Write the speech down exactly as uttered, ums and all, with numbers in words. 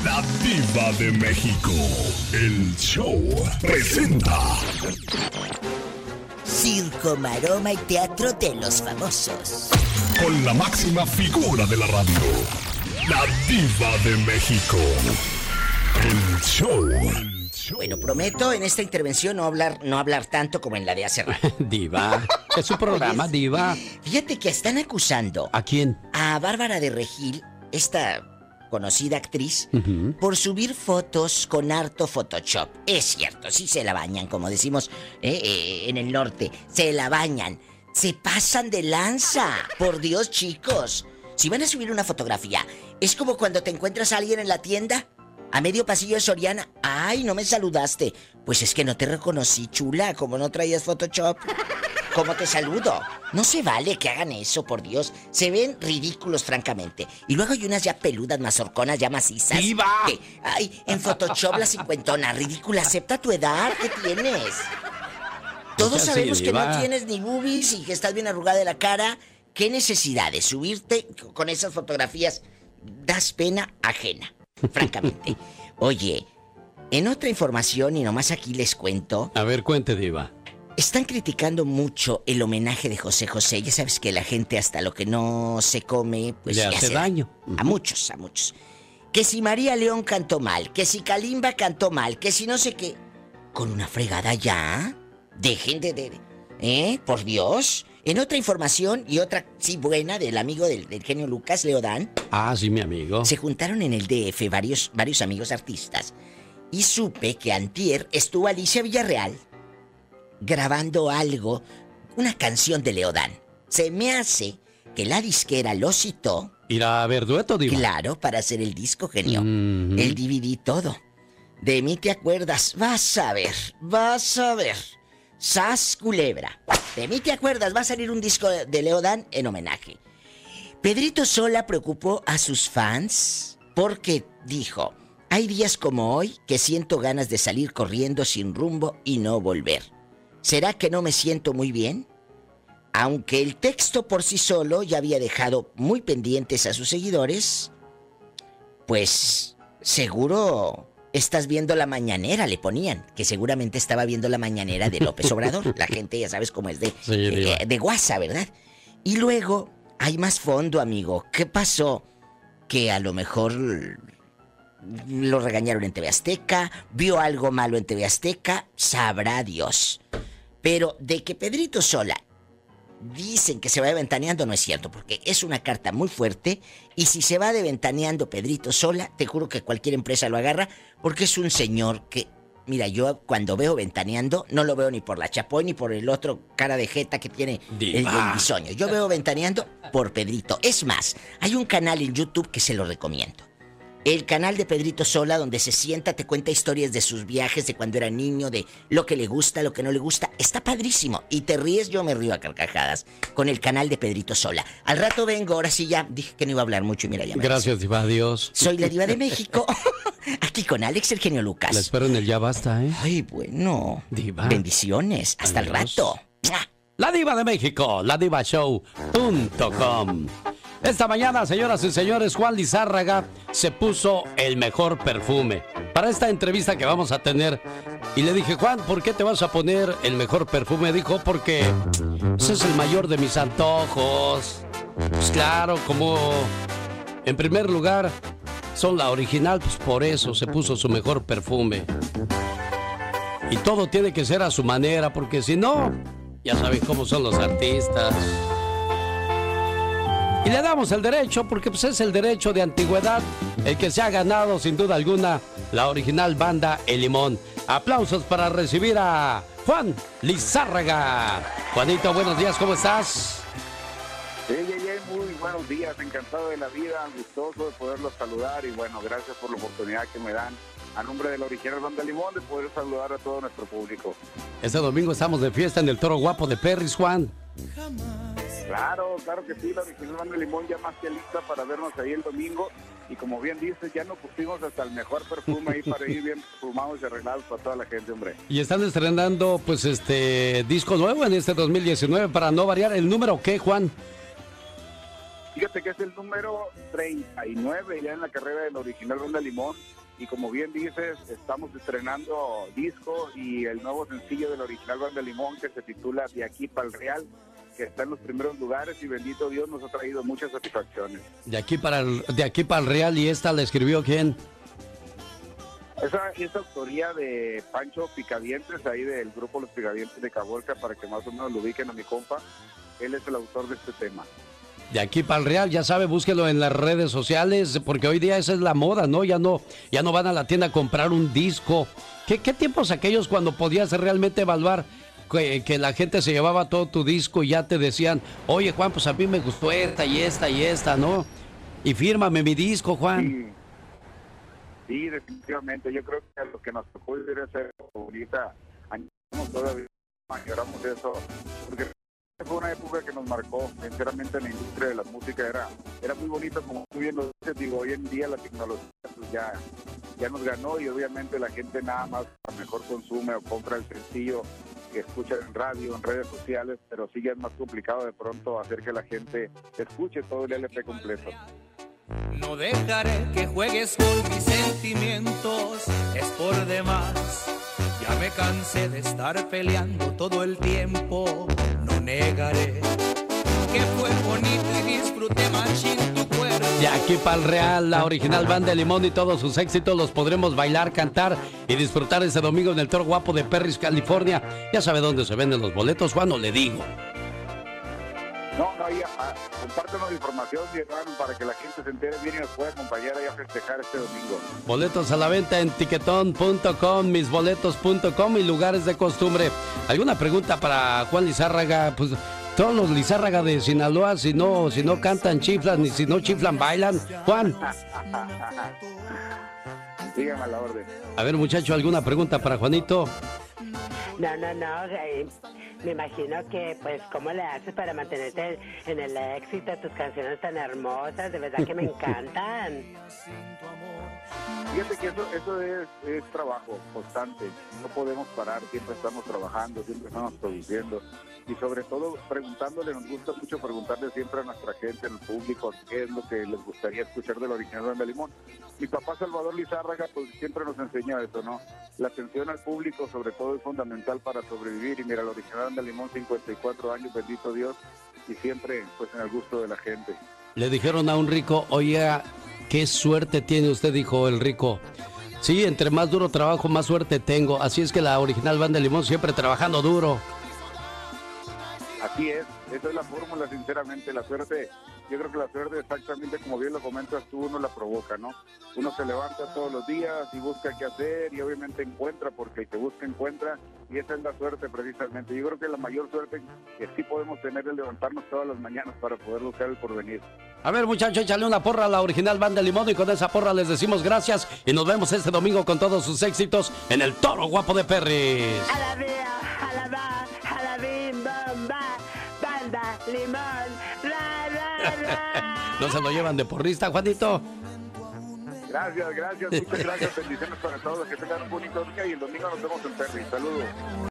La Diva de México. El show presenta Circo, maroma y teatro de los famosos. Con la máxima figura de la radio. La Diva de México. El show. Bueno, prometo en esta intervención no hablar, no hablar tanto como en la de hace rato. Diva, es su programa, Diva. Fíjate que están acusando ¿A quién? a Bárbara de Regil, esta conocida actriz, Uh-huh. por subir fotos con harto Photoshop. Es cierto, sí se la bañan, como decimos eh, eh, en el norte. Se la bañan. Se pasan de lanza. Por Dios, chicos. Si van a subir una fotografía, es como cuando te encuentras a alguien en la tienda, a medio pasillo de Soriana. Ay, no me saludaste. Pues es que no te reconocí, chula, como no traías Photoshop. ¿Cómo te saludo? No se vale que hagan eso, por Dios. Se ven ridículos, francamente. Y luego hay unas ya peludas, mazorconas, ya macizas. ¡Diva! Que, ay, en Photoshop la cincuentona. Ridícula, acepta tu edad. ¿Qué tienes? Todos Sí, sabemos que Diva. no tienes ni boobies y que estás bien arrugada de la cara. ¿Qué necesidad de subirte con esas fotografías? Das pena ajena, francamente. Oye, en otra información, y nomás aquí les cuento, A ver, cuente, Diva. están criticando mucho el homenaje de José José. Ya sabes que la gente hasta lo que no se come, pues Le le hace daño. A muchos, a muchos. Que si María León cantó mal, que si Kalimba cantó mal, que si no sé qué. Con una fregada ya. Dejen de... de ¿Eh? Por Dios. En otra información, y otra, sí, buena, del amigo del, del genio Lucas, Leodán, Ah, sí, mi amigo. se juntaron en el D F varios, varios amigos artistas. Y supe que antier estuvo Alicia Villarreal grabando algo, una canción de Leodán. Se me hace que la disquera lo citó, ¿Irá a ver dueto, Diva? claro, para hacer el disco, genio. Mhm. El D V D, todo. De mí te acuerdas, vas a ver, vas a ver. Sas Culebra. De mí te acuerdas, va a salir un disco de Leodán en homenaje. Pedrito Sola preocupó a sus fans porque dijo: hay días como hoy que siento ganas de salir corriendo sin rumbo y no volver. ¿Será que no me siento muy bien? Aunque el texto por sí solo ya había dejado muy pendientes a sus seguidores, pues seguro estás viendo la mañanera, le ponían, que seguramente estaba viendo la mañanera de López Obrador. La gente ya sabes cómo es de, Sí, Diva. eh, de guasa, ¿verdad? Y luego hay más fondo, amigo. ¿Qué pasó? Que a lo mejor lo regañaron en T V Azteca, vio algo malo en T V Azteca, sabrá Dios. Pero de que Pedrito Sola dicen que se va de ventaneando, no es cierto, porque es una carta muy fuerte. Y si se va de ventaneando Pedrito Sola, te juro que cualquier empresa lo agarra, porque es un señor que, mira, yo cuando veo ventaneando, no lo veo ni por la Chapoy ni por el otro cara de jeta que tiene el, Diva. el bisoño. Yo veo ventaneando por Pedrito. Es más, hay un canal en YouTube que se lo recomiendo. El canal de Pedrito Sola, donde se sienta, te cuenta historias de sus viajes, de cuando era niño, de lo que le gusta, lo que no le gusta. Está padrísimo. Y te ríes, yo me río a carcajadas con el canal de Pedrito Sola. Al rato vengo, ahora sí ya. Dije que no iba a hablar mucho y mira, ya me Gracias, Diva, adiós. Soy la Diva de México. Aquí con Alex, el genio Lucas. La espero en el Ya Basta, ¿eh? Ay, bueno. Diva. Bendiciones. Hasta Adiós. el rato. ¡Mua! La Diva de México, la diva show punto com. Esta mañana, señoras y señores, Juan Lizárraga se puso el mejor perfume para esta entrevista que vamos a tener. Y le dije: Juan, ¿por qué te vas a poner el mejor perfume? Dijo: porque ese es el mayor de mis antojos. Pues claro, como en primer lugar son la original, pues por eso se puso su mejor perfume. Y todo tiene que ser a su manera, porque si no, ya saben cómo son los artistas. Y le damos el derecho, porque pues es el derecho de antigüedad el que se ha ganado sin duda alguna la original banda El Limón. Aplausos para recibir a Juan Lizárraga. Juanito, buenos días, ¿cómo estás? Hey, hey, hey, muy buenos días, encantado de la vida, gustoso de poderlos saludar y bueno, gracias por la oportunidad que me dan a nombre de la original banda Limón de poder saludar a todo nuestro público. Este domingo estamos de fiesta en el Toro Guapo de Perris, Juan. Claro, claro que sí, la original banda Limón ya más que lista para vernos ahí el domingo y como bien dices, ya nos pusimos hasta el mejor perfume ahí para ir bien perfumados y arreglados para toda la gente, hombre. Y están estrenando pues este disco nuevo en este dos mil diecinueve para no variar. ¿El número qué, Juan? Fíjate que es el número treinta y nueve ya en la carrera del original Banda Limón. Y como bien dices, estamos estrenando disco y el nuevo sencillo del original Banda Limón que se titula De aquí para el Real, que está en los primeros lugares y bendito Dios nos ha traído muchas satisfacciones. De aquí para el, de aquí para el Real, ¿y esta la escribió quién? Esa es autoría de Pancho Picadientes, ahí del grupo Los Picadientes de Caborca, para que más o menos lo ubiquen a mi compa. Él es el autor de este tema. De aquí para el Real, ya sabe, búsquelo en las redes sociales, porque hoy día esa es la moda, ¿no? Ya no, ya no van a la tienda a comprar un disco. ¿Qué, qué tiempos aquellos cuando podías realmente evaluar que, que la gente se llevaba todo tu disco y ya te decían, oye, Juan, pues a mí me gustó esta y esta y esta, ¿no? Y fírmame mi disco, Juan. Sí, sí, definitivamente. Yo creo que lo que nos tocó vivir esa ahorita, añoramos todavía, añoramos eso, porque fue una época que nos marcó, sinceramente, en la industria de la música. Era, era muy bonito, como tú bien lo dices. Digo, hoy en día la tecnología pues, ya, ya nos ganó y obviamente la gente nada más a lo mejor consume o compra el sencillo que escucha en radio, en redes sociales, pero sí ya es más complicado de pronto hacer que la gente escuche todo el L P completo. No dejaré que juegues con mis sentimientos, es por demás. Ya me cansé de estar peleando todo el tiempo. No negaré que fue bonito y disfruté machín tu cuerpo. De aquí para el Real, la original Banda Limón y todos sus éxitos los podremos bailar, cantar y disfrutar este domingo en el Toro Guapo de Perris, California. Ya sabe dónde se venden los boletos, Juan, o le digo. No, no, ya, ah, compártenos información, mi hermano, para que la gente se entere bien y nos pueda acompañar ahí a festejar este domingo. Boletos a la venta en tiquetón punto com, misboletos punto com y lugares de costumbre. ¿Alguna pregunta para Juan Lizárraga? Pues todos los Lizárraga de Sinaloa, si no, si no cantan, chiflan, y si no chiflan, bailan. Juan. Dígame a la orden. A ver, muchacho, ¿alguna pregunta para Juanito? No, no, no, eh, me imagino que, pues, ¿cómo le haces para mantenerte en el éxito? Tus canciones tan hermosas, de verdad que me encantan. Fíjate que eso, eso es, es trabajo constante, no podemos parar, siempre estamos trabajando, siempre estamos produciendo y sobre todo preguntándole, nos gusta mucho preguntarle siempre a nuestra gente, al público, qué es lo que les gustaría escuchar del original Banda Limón. Mi papá Salvador Lizárraga pues siempre nos enseña eso, ¿no? La atención al público sobre todo es fundamental para sobrevivir y mira, el original Banda Limón, cincuenta y cuatro años, bendito Dios, y siempre pues en el gusto de la gente. Le dijeron a un rico, oye, qué suerte tiene usted, dijo el rico. Sí, entre más duro trabajo, más suerte tengo. Así es que la original Banda Limón siempre trabajando duro. Así es, esa es la fórmula, sinceramente, la suerte, yo creo que la suerte exactamente como bien lo comentas tú, uno la provoca, ¿no? Uno se levanta todos los días y busca qué hacer y obviamente encuentra, porque el que busca encuentra, y esa es la suerte precisamente. Yo creo que la mayor suerte que sí podemos tener es levantarnos todas las mañanas para poder buscar el porvenir. A ver, muchachos, échale una porra a la original Banda Limón y con esa porra les decimos gracias y nos vemos este domingo con todos sus éxitos en el Toro Guapo de Perris. A la vía, a la va, a la bim, bomba, Banda Limón, ra, ra, ra. ¿No se lo llevan de porrista, Juanito? Gracias, gracias, muchas gracias, bendiciones para todos, que tengan un bonito día y el domingo nos vemos en Perris. Saludos.